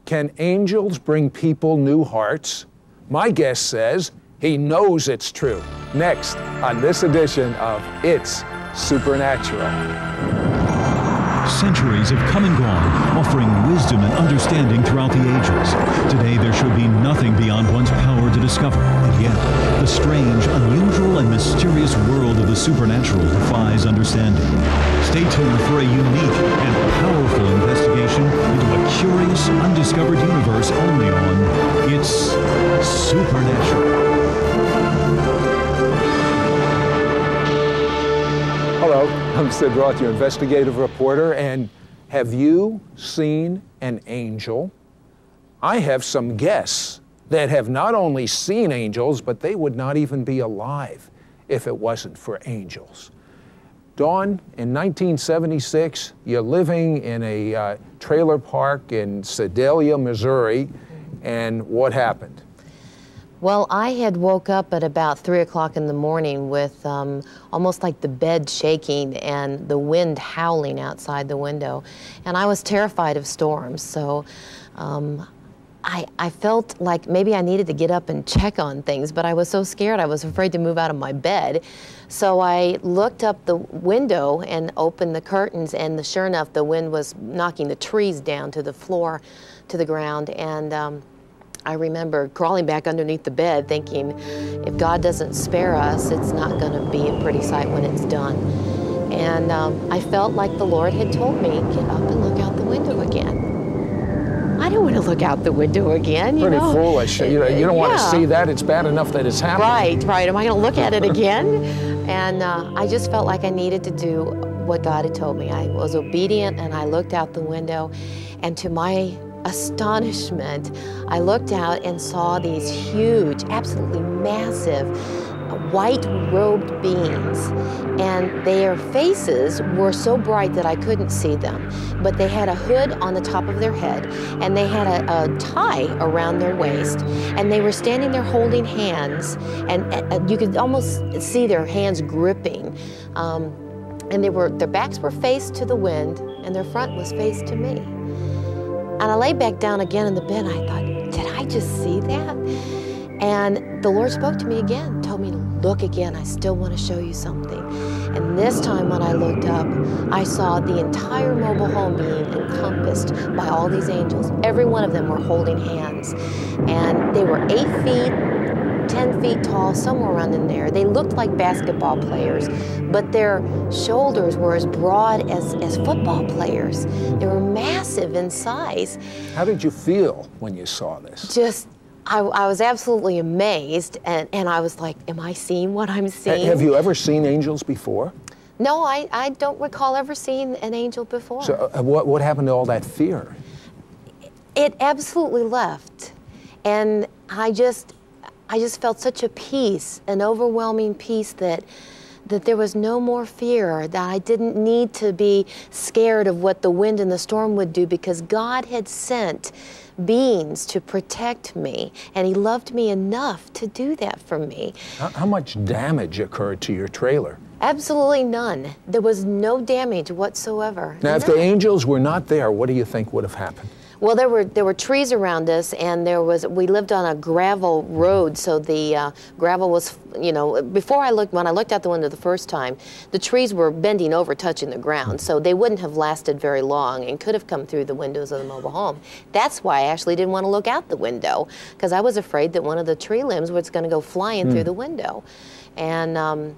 Can angels bring people new hearts? My guest says he knows it's true. Next on this edition of It's Supernatural. Centuries have come and gone, offering wisdom and understanding throughout the ages. Today there should be nothing beyond one's power to discover, and yet the strange, unusual, and mysterious world of the supernatural defies understanding. Stay tuned for a unique and powerful investigation into a curious, undiscovered universe only on It's Supernatural. Hello, I'm Sid Roth, your investigative reporter, and have you seen an angel? I have some guests that have not only seen angels, but they would not even be alive if it wasn't for angels. Dawn, in 1976, you're living in a trailer park in Sedalia, Missouri, and what happened? Well, I had woke up at about 3 o'clock in the morning with almost like the bed shaking and the wind howling outside the window. And I was terrified of storms, so I felt like maybe I needed to get up and check on things, but I was so scared I was afraid to move out of my bed. So I looked up the window and opened the curtains, and sure enough, the wind was knocking the trees down to the floor, to the ground, and I remember crawling back underneath the bed thinking, if God doesn't spare us, it's not going to be a pretty sight when it's done. And I felt like the Lord had told me, get up and look out the window again. I don't want to look out the window again, you Pretty know. foolish. You don't want to see that. It's bad enough that it's happening. Right. Am I going to look at it again? And I just felt like I needed to do what God had told me. I was obedient, and I looked out the window, and to my astonishment, I looked out and saw these huge, absolutely massive, white-robed beings, and their faces were so bright that I couldn't see them, but they had a hood on the top of their head, and they had a tie around their waist, and they were standing there holding hands, and you could almost see their hands gripping, and their backs were faced to the wind, and their front was faced to me. And I lay back down again in the bed, and I thought, did I just see that? And the Lord spoke to me again, told me to look again. I still want to show you something. And this time when I looked up, I saw the entire mobile home being encompassed by all these angels. Every one of them were holding hands. And they were 8 feet, 10 feet tall, somewhere around in there. They looked like basketball players, but their shoulders were as broad as football players. They were massive in size. How did you feel when you saw this? I was absolutely amazed, and I was like, am I seeing what I'm seeing? Have you ever seen angels before? No, I don't recall ever seeing an angel before. So what happened to all that fear? It absolutely left, and I just felt such a peace, an overwhelming peace that there was no more fear, that I didn't need to be scared of what the wind and the storm would do, because God had sent beings to protect me, and He loved me enough to do that for me. How much damage occurred to your trailer? Absolutely none. There was no damage whatsoever. Now, if the angels were not there, what do you think would have happened? Well, there were trees around us, and we lived on a gravel road, so the gravel was, when I looked out the window the first time, the trees were bending over, touching the ground, so they wouldn't have lasted very long and could have come through the windows of the mobile home. That's why I actually didn't want to look out the window, because I was afraid that one of the tree limbs was going to go flying through the window. And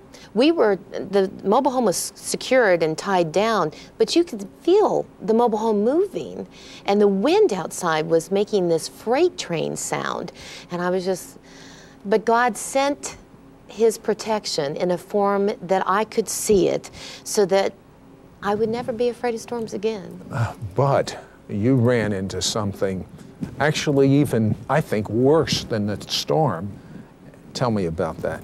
the mobile home was secured and tied down, but you could feel the mobile home moving, and the wind outside was making this freight train sound. And but God sent His protection in a form that I could see it, so that I would never be afraid of storms again. But you ran into something actually even, I think, worse than the storm. Tell me about that.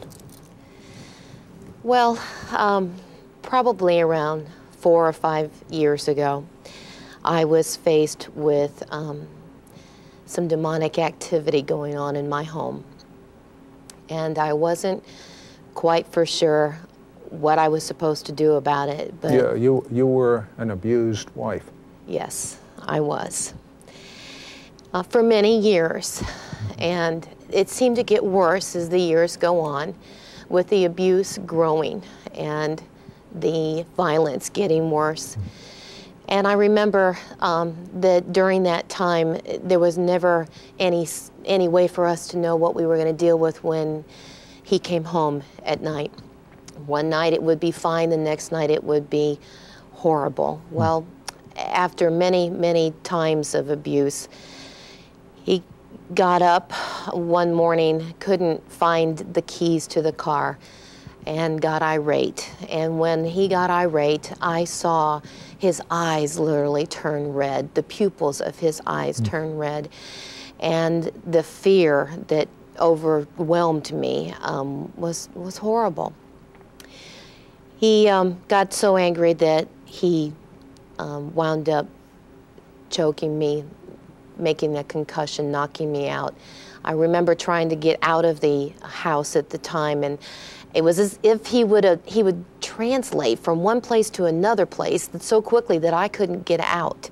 Well, probably around 4 or 5 years ago, I was faced with some demonic activity going on in my home. And I wasn't quite for sure what I was supposed to do about it. But yeah, you were an abused wife. Yes, I was. for many years. And it seemed to get worse as the years go on, with the abuse growing and the violence getting worse. And I remember that during that time, there was never any way for us to know what we were going to deal with when he came home at night. One night it would be fine, the next night it would be horrible. Well, after many, many times of abuse, he got up one morning, couldn't find the keys to the car, and got irate. And when he got irate, I saw his eyes literally turn red, the pupils of his eyes turn red. And the fear that overwhelmed me was horrible. He got so angry that he wound up choking me, making a concussion, knocking me out. I remember trying to get out of the house at the time, and it was as if he would translate from one place to another place so quickly that I couldn't get out.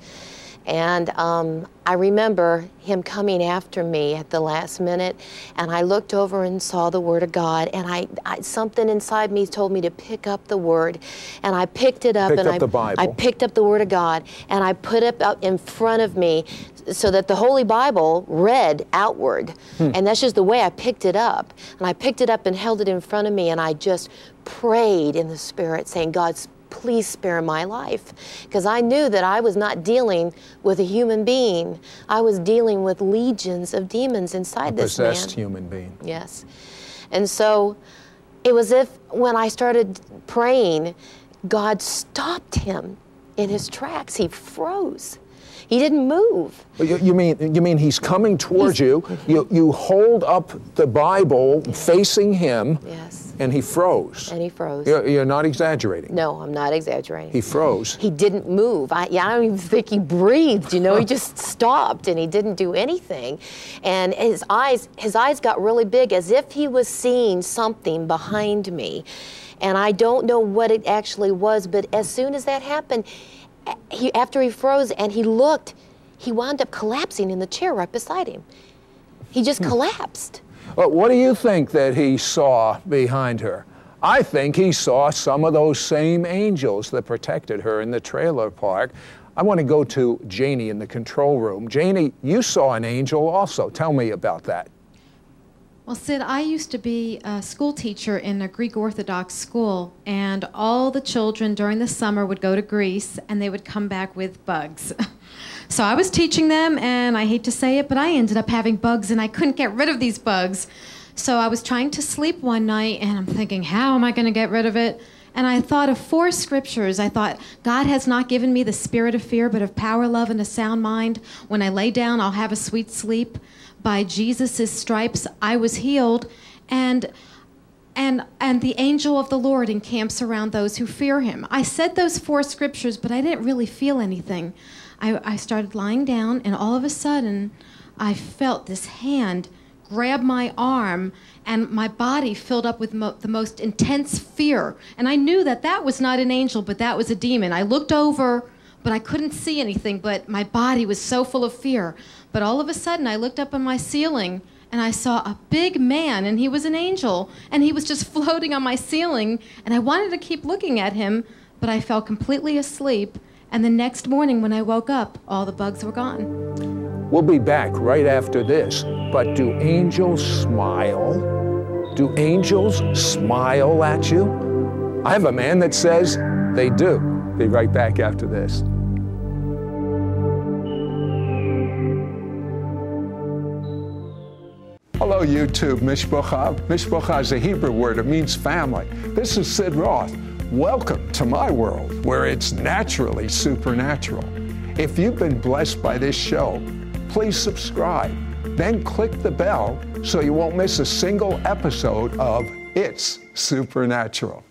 And I remember him coming after me at the last minute, and I looked over and saw the Word of God, and something inside me told me to pick up the Word, and I picked it up, I picked up the Word of God, and I put it up in front of me so that the Holy Bible read outward. And that's just the way I picked it up. And I picked it up and held it in front of me, and I just prayed in the Spirit, saying, God, please spare my life. Because I knew that I was not dealing with a human being. I was dealing with legions of demons inside this man. A possessed human being. Yes. And so it was as if when I started praying, God stopped him in his tracks. He froze. He didn't move. You mean he's coming towards you, you hold up the Bible facing him, yes, and he froze. And he froze. You're not exaggerating. No, I'm not exaggerating. He froze. He didn't move. I don't even think he breathed, you know, he just stopped and he didn't do anything. And his eyes got really big as if he was seeing something behind me. And I don't know what it actually was, but as soon as that happened, after he froze and he looked, he wound up collapsing in the chair right beside him. He just collapsed. Well, what do you think that he saw behind her? I think he saw some of those same angels that protected her in the trailer park. I want to go to Janie in the control room. Janie, you saw an angel also. Tell me about that. Well, Sid, I used to be a school teacher in a Greek Orthodox school, and all the children during the summer would go to Greece, and they would come back with bugs. So I was teaching them, and I hate to say it, but I ended up having bugs, and I couldn't get rid of these bugs. So I was trying to sleep one night, and I'm thinking, how am I going to get rid of it? And I thought of 4 scriptures. I thought, God has not given me the spirit of fear, but of power, love, and a sound mind. When I lay down, I'll have a sweet sleep. By Jesus' stripes I was healed, and the angel of the Lord encamps around those who fear him. I said those 4 scriptures, but I didn't really feel anything. I started lying down, and all of a sudden, I felt this hand grab my arm, and my body filled up with the most intense fear. And I knew that that was not an angel, but that was a demon. I looked over, but I couldn't see anything, but my body was so full of fear. But all of a sudden, I looked up on my ceiling, and I saw a big man, and he was an angel, and he was just floating on my ceiling, and I wanted to keep looking at him, but I fell completely asleep, and the next morning when I woke up, all the bugs were gone. We'll be back right after this, but do angels smile? Do angels smile at you? I have a man that says they do. Be right back after this. Hello, YouTube, Mishpocha. Mishpocha is a Hebrew word. It means family. This is Sid Roth. Welcome to my world, where it's naturally supernatural. If you've been blessed by this show, please subscribe. Then click the bell so you won't miss a single episode of It's Supernatural.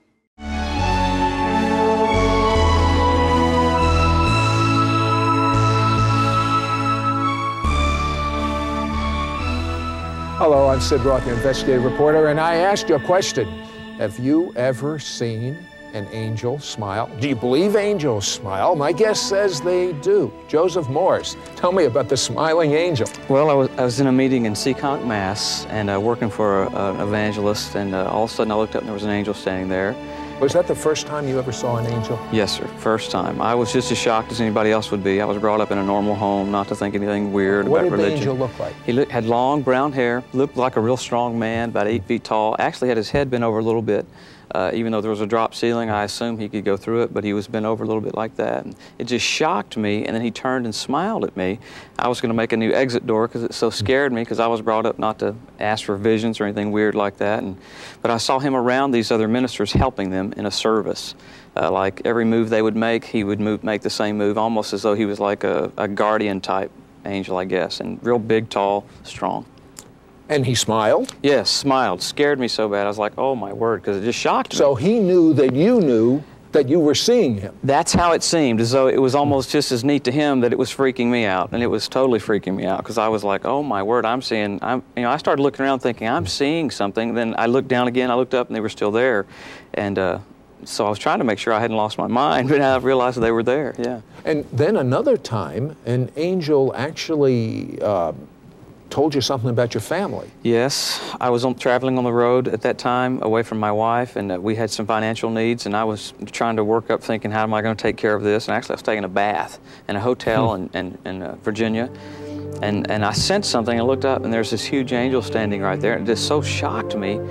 Hello, I'm Sid Roth, your investigative reporter, and I asked you a question. Have you ever seen an angel smile. Do you believe angels smile? My guest says they do. Joseph Morris, tell me about the smiling angel. Well, I was in a meeting in Seekonk, Mass, and working for an evangelist, and all of a sudden I looked up and there was an angel standing there. Was that the first time you ever saw an angel? Yes, sir, first time. I was just as shocked as anybody else would be. I was brought up in a normal home, not to think anything weird about religion. What did the angel look like? He had long brown hair, looked like a real strong man, about 8 feet tall. Actually had his head bent over a little bit. Even though there was a drop ceiling, I assumed he could go through it, but he was bent over a little bit like that. And it just shocked me, and then he turned and smiled at me. I was going to make a new exit door because it so scared me, because I was brought up not to ask for visions or anything weird like that. But I saw him around these other ministers helping them in a service. Like every move they would make, he would make the same move, almost as though he was like a guardian type angel, I guess, and real big, tall, strong. And he smiled? Yes, smiled. Scared me so bad. I was like, oh my word, because it just shocked me. So he knew that you were seeing him. That's how it seemed, as though it was almost just as neat to him that it was freaking me out. And it was totally freaking me out, because I was like, oh my word, I started looking around thinking, I'm seeing something. Then I looked down again, I looked up, and they were still there. And so I was trying to make sure I hadn't lost my mind, but I realized that they were there, yeah. And then another time, an angel actually told you something about your family. Yes, I was traveling on the road at that time away from my wife, and we had some financial needs, and I was trying to work up thinking, how am I going to take care of this? And actually I was taking a bath in a hotel in Virginia, and I sensed something. I looked up and there's this huge angel standing right there, and it just so shocked me.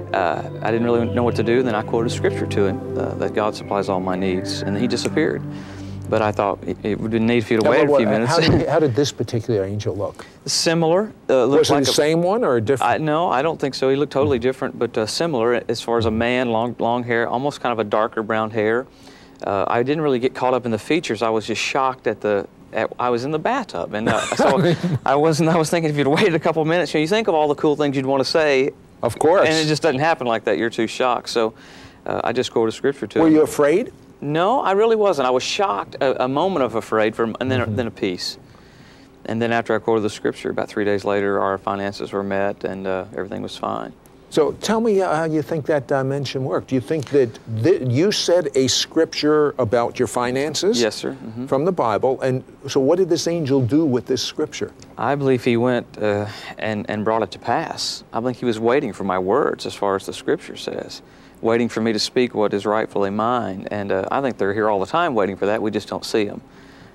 I didn't really know what to do. Then I quoted scripture to him, that God supplies all my needs, and he disappeared. But I thought it would be neat for you to wait a few minutes. How did this particular angel look? Similar. Was it the same one or a different? No, I don't think so. He looked totally different, but similar as far as a man, long hair, almost kind of a darker brown hair. I didn't really get caught up in the features. I was just shocked I was in the bathtub, and so I was thinking if you'd waited a couple of minutes, you think of all the cool things you'd want to say. Of course. And it just doesn't happen like that. You're too shocked. So I just quoted scripture to him. Were you afraid? No, I really wasn't. I was shocked, a moment of afraid, and then a peace. And then after I quoted the scripture, about 3 days later, our finances were met, and everything was fine. So tell me how you think that dimension worked. Do you think that you said a scripture about your finances? Yes, sir. Mm-hmm. From the Bible. And so what did this angel do with this scripture? I believe he went and brought it to pass. I think he was waiting for my words, as far as the scripture says, waiting for me to speak what is rightfully mine. And I think they're here all the time waiting for that. We just don't see them.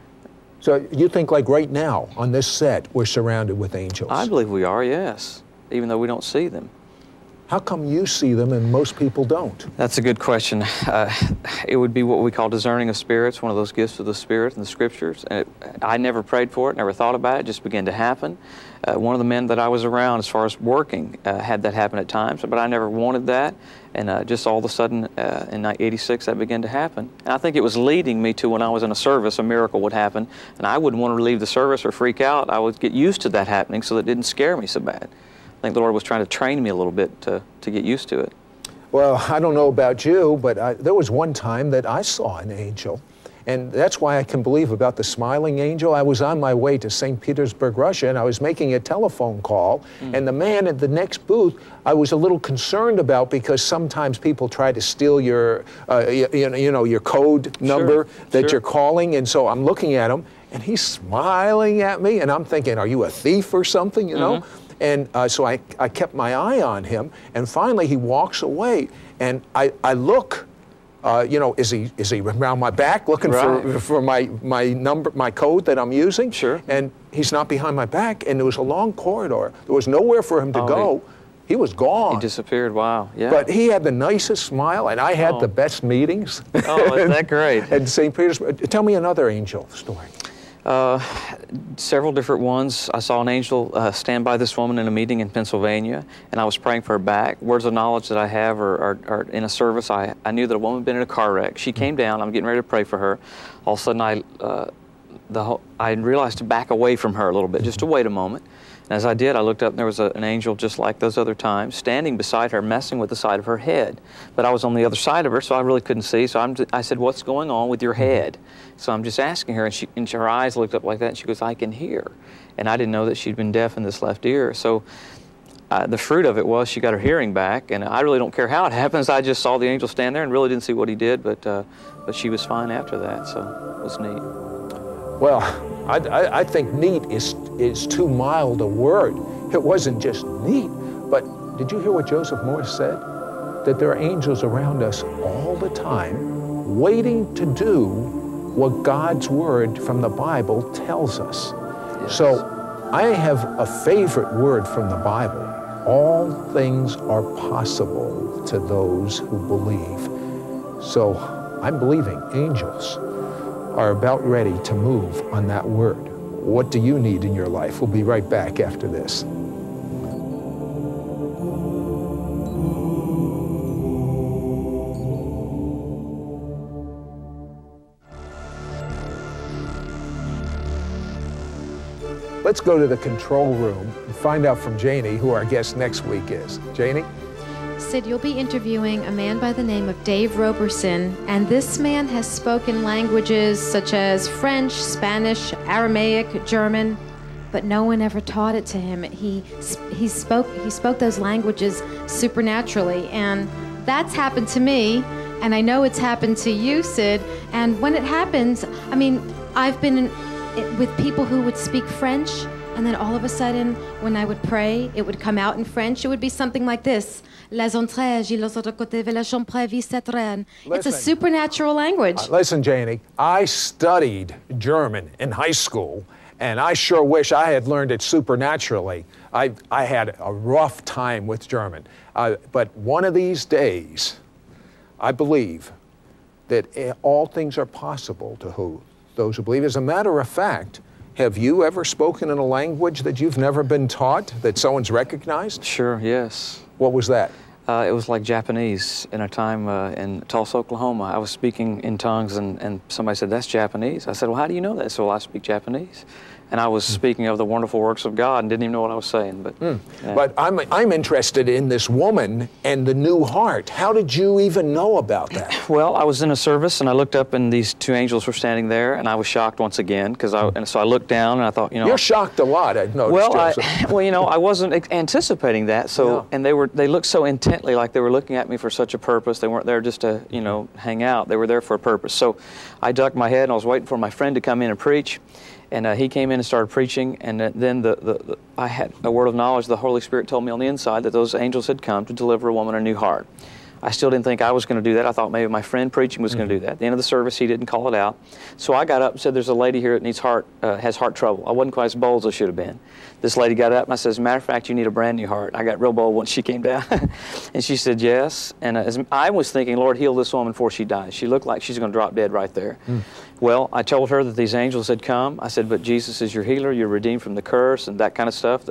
So you think like right now on this set we're surrounded with angels? I believe we are, yes, even though we don't see them. How come you see them and most people don't? That's a good question. It would be what we call discerning of spirits, one of those gifts of the Spirit in the Scriptures. And I never prayed for it, never thought about it, it just began to happen. One of the men that I was around as far as working had that happen at times, but I never wanted that. And just all of a sudden, in 86, that began to happen. And I think it was leading me to, when I was in a service, a miracle would happen, and I wouldn't want to leave the service or freak out. I would get used to that happening so that it didn't scare me so bad. I think the Lord was trying to train me a little bit to get used to it. Well, I don't know about you, but there was one time that I saw an angel. And that's why I can believe about the smiling angel. I was on my way to St. Petersburg, Russia, and I was making a telephone call. And the man at the next booth, I was a little concerned about, because sometimes people try to steal your, your code number that you're calling. And so I'm looking at him, and he's smiling at me, and I'm thinking, are you a thief or something, you know? And so I kept my eye on him, and finally he walks away, and I look, is he around my back looking for my number, my code that I'm using? Sure. And he's not behind my back, and there was a long corridor. There was nowhere for him to go. He was gone. He disappeared, wow, yeah. But he had the nicest smile, and I had the best meetings. Oh, isn't that great? At St. Petersburg. Tell me another angel story. Several different ones. I saw an angel stand by this woman in a meeting in Pennsylvania, and I was praying for her back. Words of knowledge that I have are in a service. I knew that a woman had been in a car wreck. She came down. I'm getting ready to pray for her. All of a sudden, I realized to back away from her a little bit, just to wait a moment. And as I did, I looked up, and there was an angel just like those other times, standing beside her, messing with the side of her head. But I was on the other side of her, so I really couldn't see. So I said, what's going on with your head? So I'm just asking her, and her eyes looked up like that, and she goes, I can hear. And I didn't know that she'd been deaf in this left ear. So the fruit of it was she got her hearing back, and I really don't care how it happens. I just saw the angel stand there and really didn't see what he did, but she was fine after that, so it was neat. Well, I think neat is too mild a word. It wasn't just neat, but did you hear what Joseph Morse said? That there are angels around us all the time waiting to do what God's word from the Bible tells us. Yes. So I have a favorite word from the Bible. All things are possible to those who believe. So I'm believing angels are about ready to move on that word. What do you need in your life? We'll be right back after this. Let's go to the control room and find out from Janie who our guest next week is. Janie? Sid, you'll be interviewing a man by the name of Dave Roberson, and this man has spoken languages such as French, Spanish, Aramaic, German, but no one ever taught it to him. He spoke those languages supernaturally, and that's happened to me, and I know it's happened to you, Sid. And when it happens, I mean, I've been with people who would speak French, and then all of a sudden, when I would pray, it would come out in French. It would be something like this. It's a supernatural language. Listen, Janie, I studied German in high school, and I sure wish I had learned it supernaturally. I had a rough time with German. But one of these days, I believe that all things are possible to those who believe. As a matter of fact, have you ever spoken in a language that you've never been taught, that someone's recognized? Sure, yes. What was that? It was like Japanese in a time in Tulsa, Oklahoma. I was speaking in tongues, and somebody said, "That's Japanese." I said, "Well, how do you know that?" So, "Well, I speak Japanese." And I was speaking of the wonderful works of God and didn't even know what I was saying. But, yeah. But I'm interested in this woman and the new heart. How did you even know about that? Well, I was in a service, and I looked up, and these two angels were standing there, and I was shocked once again, and so I looked down, and I thought, You're shocked a lot, I've noticed. Well, I wasn't anticipating that, so, yeah. And they looked so intently, like they were looking at me for such a purpose. They weren't there just to, hang out. They were there for a purpose. So I ducked my head, and I was waiting for my friend to come in and preach. And he came in and started preaching, and then I had a word of knowledge. The Holy Spirit told me on the inside that those angels had come to deliver a woman a new heart. I still didn't think I was going to do that. I thought maybe my friend preaching was going to do that. At the end of the service, he didn't call it out. So I got up and said, "There's a lady here that has heart trouble." I wasn't quite as bold as I should have been. This lady got up and I said, "As a matter of fact, you need a brand new heart." I got real bold once she came down. And she said, "Yes." And I was thinking, "Lord, heal this woman before she dies." She looked like she's going to drop dead right there. Well, I told her that these angels had come. I said, "But Jesus is your healer. You're redeemed from the curse," and that kind of stuff.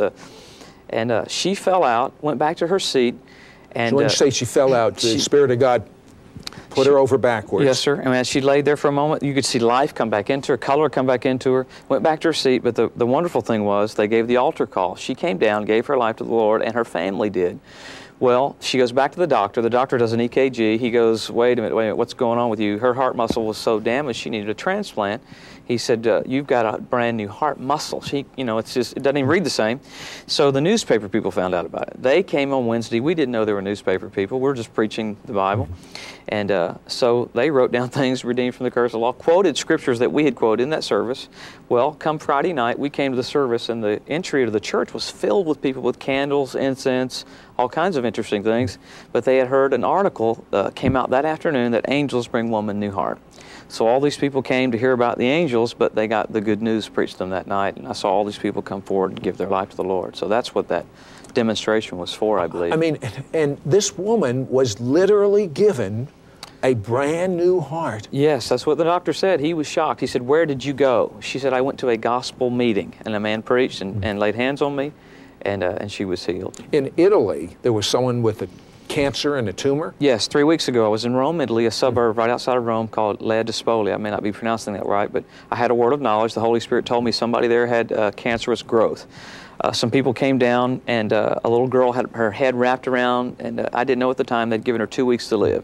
And she fell out, went back to her seat. And so when you say she fell out, the Spirit of God put her over backwards. Yes, sir. And as she laid there for a moment, you could see life come back into her, color come back into her, went back to her seat. But the wonderful thing was they gave the altar call. She came down, gave her life to the Lord, and her family did. Well, she goes back to the doctor. The doctor does an EKG. He goes, wait a minute, what's going on with you? Her heart muscle was so damaged she needed a transplant. He said, "You've got a brand new heart muscle." It doesn't even read the same. So the newspaper people found out about it. They came on Wednesday. We didn't know they were newspaper people. We were just preaching the Bible. And so they wrote down things, redeemed from the curse of the law, quoted scriptures that we had quoted in that service. Well, come Friday night, we came to the service, and the entry to the church was filled with people with candles, incense, all kinds of interesting things. But they had heard an article came out that afternoon that angels bring woman new heart. So all these people came to hear about the angels, but they got the good news preached to them that night, and I saw all these people come forward and give their life to the Lord. So that's what that demonstration was for, I believe. I mean, and this woman was literally given a brand new heart. Yes, that's what the doctor said. He was shocked. He said, "Where did you go?" She said, "I went to a gospel meeting, and a man preached and laid hands on me, and she was healed." In Italy, there was someone with a cancer and a tumor? Yes, 3 weeks ago I was in Rome, Italy, a suburb right outside of Rome called Lea Dispoli. I may not be pronouncing that right, but I had a word of knowledge. The Holy Spirit told me somebody there had cancerous growth. Some people came down, and a little girl had her head wrapped around, and I didn't know at the time they'd given her 2 weeks to live.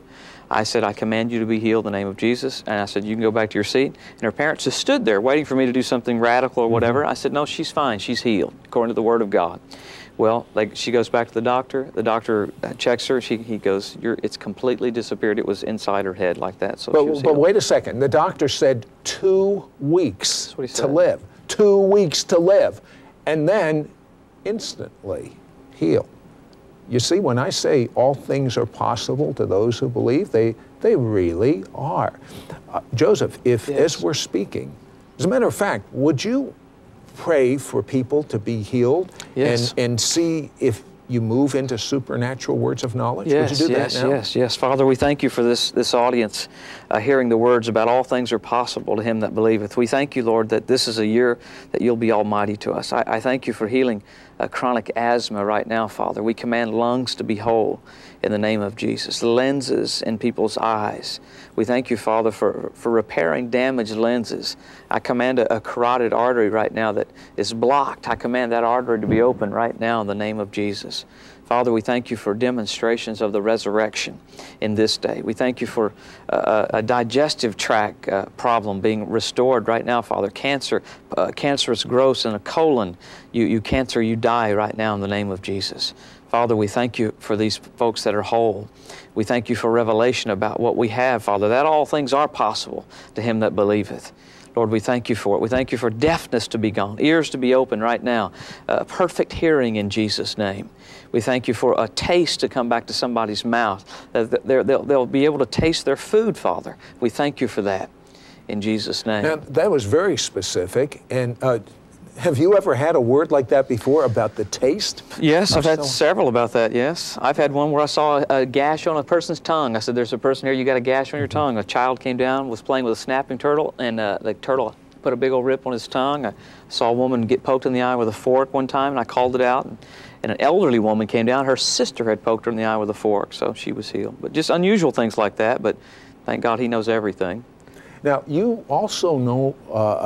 I said, I command you to be healed in the name of Jesus. And I said, you can go back to your seat. And her parents just stood there waiting for me to do something radical or whatever. I said, no, she's fine. She's healed, according to the Word of God. Well, she goes back to the doctor. The doctor checks her. He goes, it's completely disappeared. It was inside her head like that. So but wait a second. The doctor said 2 weeks to live. 2 weeks to live. And then instantly heal. You see, when I say all things are possible to those who believe, they really are. Joseph, as we're speaking, as a matter of fact, would you pray for people to be healed and see if you move into supernatural words of knowledge? Yes, would you do that now? Yes. Father, we thank you for this audience hearing the words about all things are possible to him that believeth. We thank you, Lord, that this is a year that you'll be almighty to us. I thank you for healing chronic asthma right now, Father. We command lungs to be whole in the name of Jesus. Lenses in people's eyes. We thank you, Father, for repairing damaged lenses. I command a carotid artery right now that is blocked. I command that artery to be open right now in the name of Jesus. Father, we thank you for demonstrations of the resurrection in this day. We thank you for a digestive tract problem being restored right now, Father. Cancerous growths in a colon. You cancer, you die right now in the name of Jesus. Father, we thank you for these folks that are whole. We thank you for revelation about what we have, Father, that all things are possible to him that believeth. Lord, we thank you for it. We thank you for deafness to be gone, ears to be open right now, perfect hearing in Jesus' name. We thank you for a taste to come back to somebody's mouth. They'll be able to taste their food, Father. We thank you for that in Jesus' name. Now, that was very specific. And have you ever had a word like that before about the taste? Yes, I've had several about that, yes. I've had one where I saw a gash on a person's tongue. I said, there's a person here, you got a gash on your tongue. A child came down, was playing with a snapping turtle, and the turtle put a big old rip on his tongue. I saw a woman get poked in the eye with a fork one time, and I called it out. And an elderly woman came down. Her sister had poked her in the eye with a fork, so she was healed. But just unusual things like that, but thank God he knows everything. Now, you also know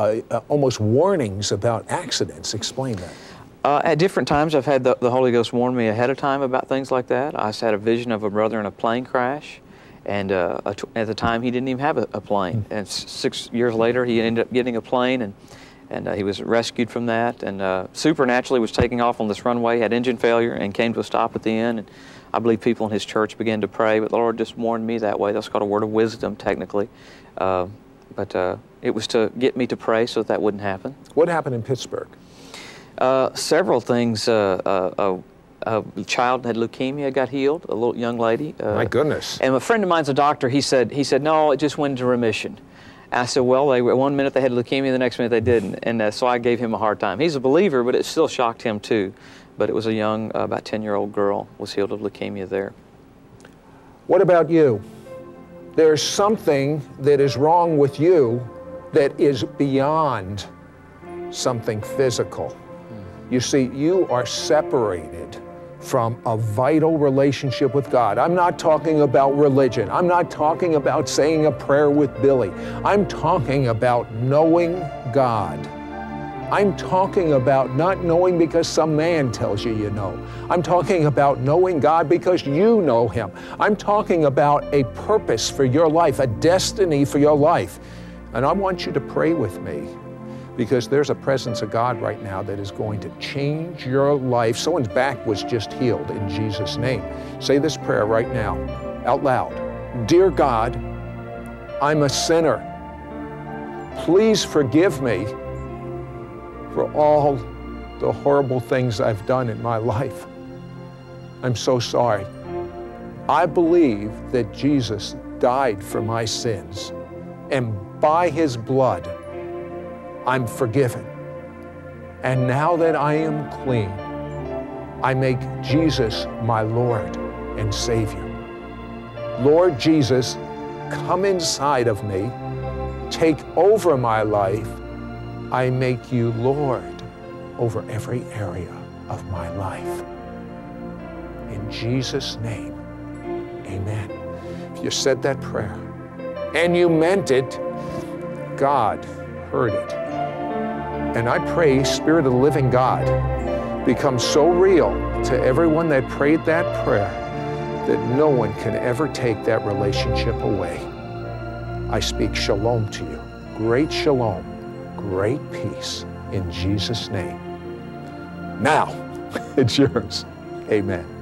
almost warnings about accidents. Explain that. At different times, I've had the Holy Ghost warn me ahead of time about things like that. I had a vision of a brother in a plane crash, and at the time, he didn't even have a plane. And 6 years later, he ended up getting a plane, and he was rescued from that, and supernaturally was taking off on this runway, had engine failure, and came to a stop at the end. And I believe people in his church began to pray, but the Lord just warned me that way. That's called a word of wisdom, technically. But it was to get me to pray so that wouldn't happen. What happened in Pittsburgh? Several things. A child had leukemia, got healed, a little young lady. My goodness. And a friend of mine's a doctor. He said, no, it just went into remission. And I said, well, one minute they had leukemia, the next minute they didn't. And so I gave him a hard time. He's a believer, but it still shocked him too. But it was a young, about 10-year-old girl was healed of leukemia there. What about you? There's something that is wrong with you that is beyond something physical. You see, you are separated from a vital relationship with God. I'm not talking about religion. I'm not talking about saying a prayer with Billy. I'm talking about knowing God. I'm talking about not knowing because some man tells you you know. I'm talking about knowing God because you know him. I'm talking about a purpose for your life, a destiny for your life. And I want you to pray with me because there's a presence of God right now that is going to change your life. Someone's back was just healed in Jesus' name. Say this prayer right now, out loud. Dear God, I'm a sinner. Please forgive me for all the horrible things I've done in my life. I'm so sorry. I believe that Jesus died for my sins, and by his blood, I'm forgiven. And now that I am clean, I make Jesus my Lord and Savior. Lord Jesus, come inside of me, take over my life. I make you Lord over every area of my life. In Jesus' name, amen. If you said that prayer and you meant it, God heard it. And I pray, Spirit of the living God, become so real to everyone that prayed that prayer that no one can ever take that relationship away. I speak shalom to you. Great shalom, great peace in Jesus' name. Now, it's yours. Amen.